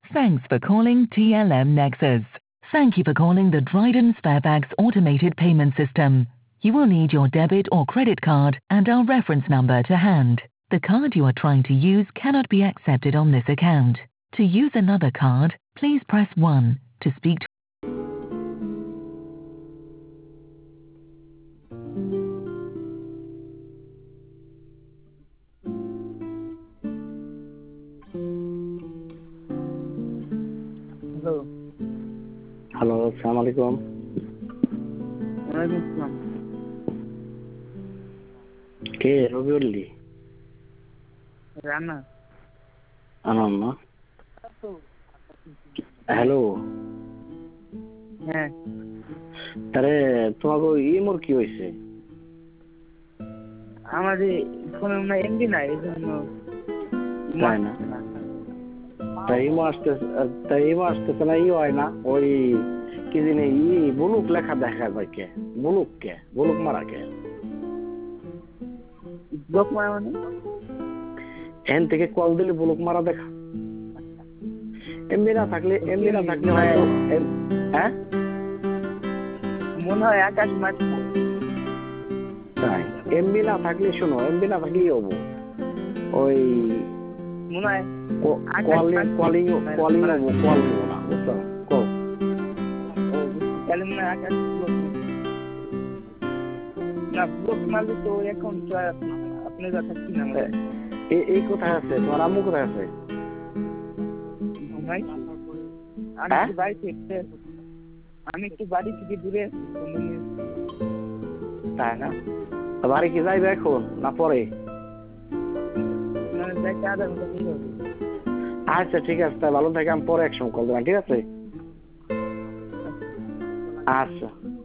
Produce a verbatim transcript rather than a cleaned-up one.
Thanks for calling T L M Nexus. Thank you for calling the Dryden Sparebags automated payment system. You will need your debit or credit card and our reference number to hand. The card you are trying to use cannot be accepted on this account. To use another card, please press one. To speak to hello. Hello, আসসালামু আলাইকুম। ওয়ালাইকুম আসসালাম। কে রবিউল্লি? রানা। আনাম না। Hello. হ্যাঁ। তারে তোমাকে ইমোর কি হয়েছে? আমার ফোনে মনে হয় এমবি নাই, এই জন্য তাই না? তাই ইমো আসতে তাই ইমো আসতেছে না, ই হয় না ওই কি জানি ই বুলুক লেখা দেখা যায় কে? বুলুক কে? বুলুক মারা কে? ব্লক মারা মানে? এখান থেকে কল দিলে বুলুক মারা দেখা। এমবি না থাকলে এমবি না থাকলে হয়তো হ্যাঁ মনে হয় আকাশ মারছে। তাই এমবি না থাকলে শোনো, এমবি না থাকলেই হবো ওই মনে হয় কলিং কলিং কলিং হবো, কল হবো না, বুঝছো? কল তাহলে মনে হয় আকাশ ব্লক না, ব্লক মারলে তো অ্যাকাউন্ট আপনার কাছে থাকছি না। এই কোথায় আছে? তোমার আম্মু কোথায় আছে? ভাই আমি একটু বাড়ি থেকে আমি একটু বাড়ি থেকে দূরে আছি। তাই না? বাড়ি কি যাইবে এখন না পরে? আচ্ছা ঠিক আছে, তাই ভালো থাকে, আমি পরে একসময় কল দেবেন, ঠিক আছে? আচ্ছা।